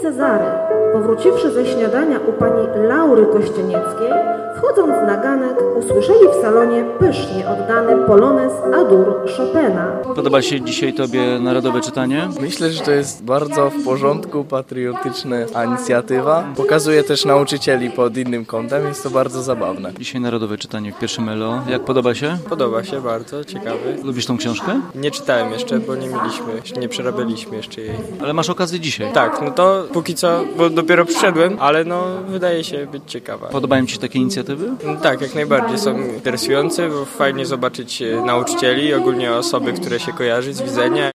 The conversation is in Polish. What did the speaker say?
Cezary, powróciwszy ze śniadania u pani Laury Kościenieckiej, wchodząc na ganek, usłyszeli w salonie pysznie oddany polonez A-dur Chopina. Podoba się dzisiaj Tobie narodowe czytanie? Myślę, że to jest bardzo w porządku, patriotyczna inicjatywa. Pokazuje też nauczycieli pod innym kątem, jest to bardzo zabawne. Dzisiaj narodowe czytanie w pierwszym ELO. Jak podoba się? Podoba się bardzo, ciekawy. Lubisz tą książkę? Nie czytałem jeszcze, bo nie przerabialiśmy jeszcze jej. Ale masz okazję dzisiaj. Tak, no to póki co, bo dopiero przyszedłem, ale no wydaje się być ciekawa. Podobają Ci się takie inicjatywy? No tak, jak najbardziej są interesujące, bo fajnie zobaczyć nauczycieli, ogólnie osoby, które się kojarzy z widzenia.